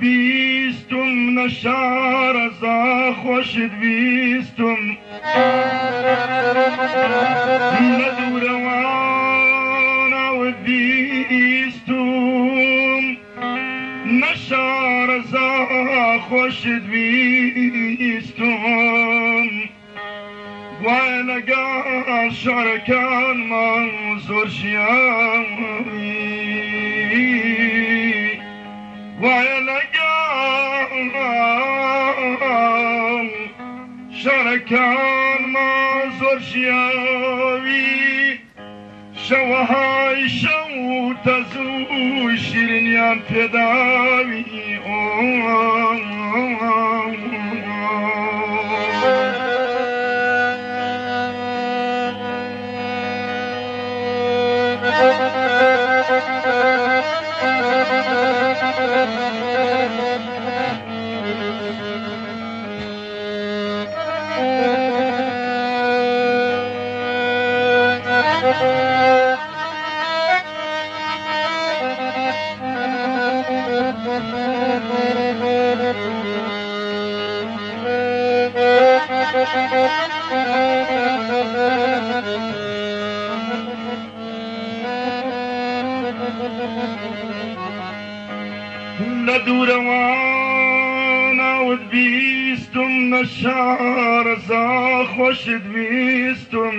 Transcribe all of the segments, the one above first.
بیستم نشار ازا خوشت بیستم ندوروانا و بیستم نشار ازا خوشت بیستم وای لگال شارکان من زور شیاوی وای لگال شارکان من زور شیاوی شوهای شو تزو شیرینیان پیداوی ندوروانا ود بیستم نشار ازا خوشت بیستم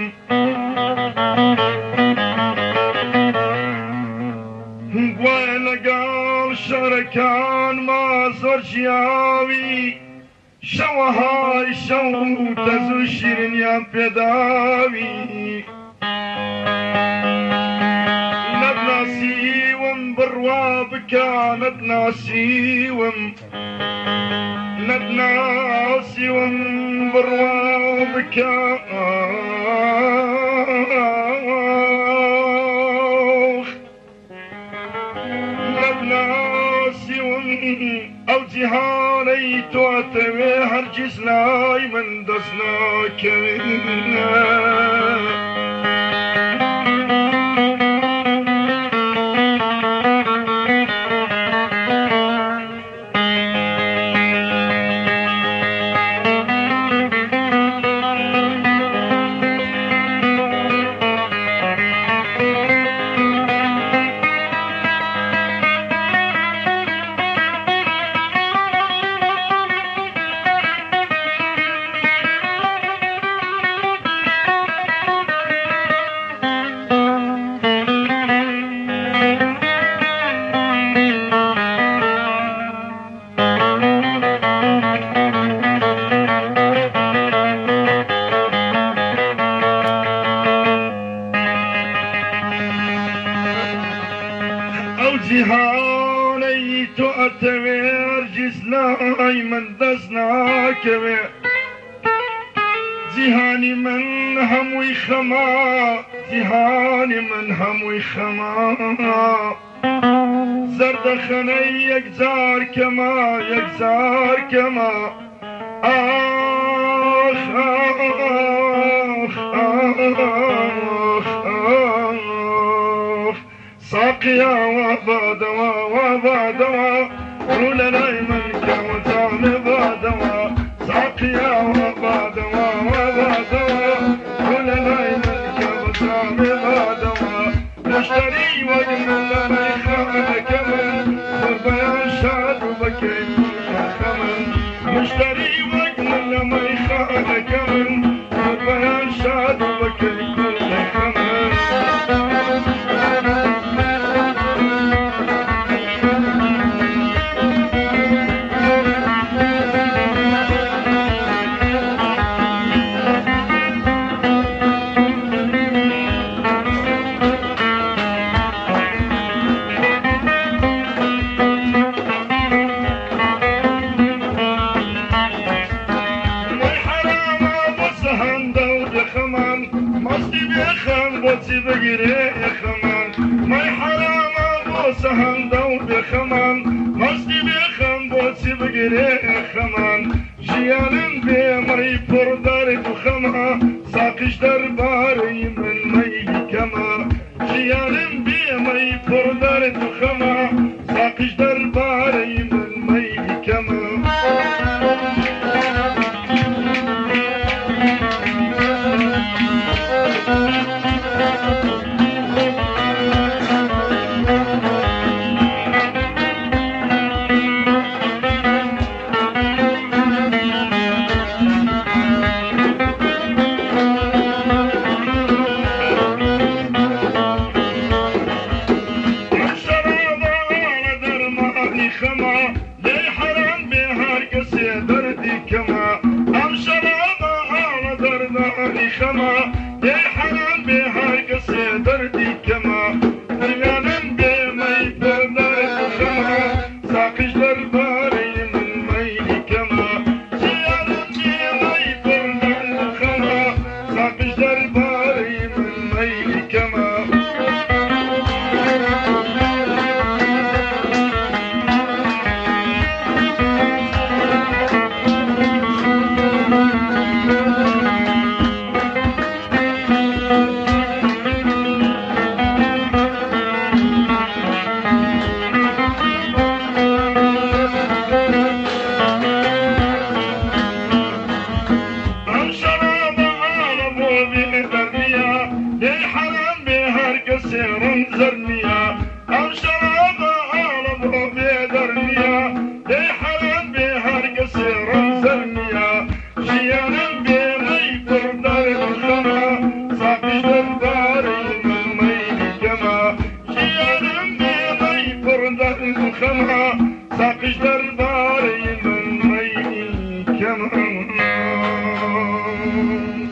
گوای لگال شارکان ما زور شیاوی شوهای شو تزو شیرینیان پیداوی ندناسیوم بروا بکا ندناسیوم بروا بکا ندناسیوم او جهانی تو اتوی هرگز نای من دسنا کمینه جهانی تو اتوی هرگز نای من دسنا کمه جهانی من هموی خما جهانی من هموی خما زرد خنی یک زار کما یک زار کما آخ آخ آخ آخ ساقيا وبادوا وبادوا رولا نايما كوتان بادوا ساقيا وبادوا وبادوا رولا نايما كوتان بادوا نشتري وجمل ميخان كمن صربيان شاد وبكي كمن نشتري وجمل ميخان كمن صربيان شاد وبكي كمن بوتي بقري خمان ماي حرام ابو سهم دو بخمان مستي بخم بوتي بقري خمان جيالن بمري برداري بخما ساقش درباري من مي كما جيالن بمري برداري بخما ساقش درباري من مي دردانی خما لی حرام به هر کسی دردی کما ام شراب آل دردانی خما لی حرام به هر کسی دردی کما دریانم به می پر درد خما ساقش درباره من میلی کما زیارم به می پر درد خما ساقش درباره من میلی کما زرنيا أم شراب عالم بيدرنيا لي حرام بهر قصير زرنيا شيانا بمي بردار الخما صافي درباري من ميل كما شيانا بمي بردار الخما صافي درباري من ميل كما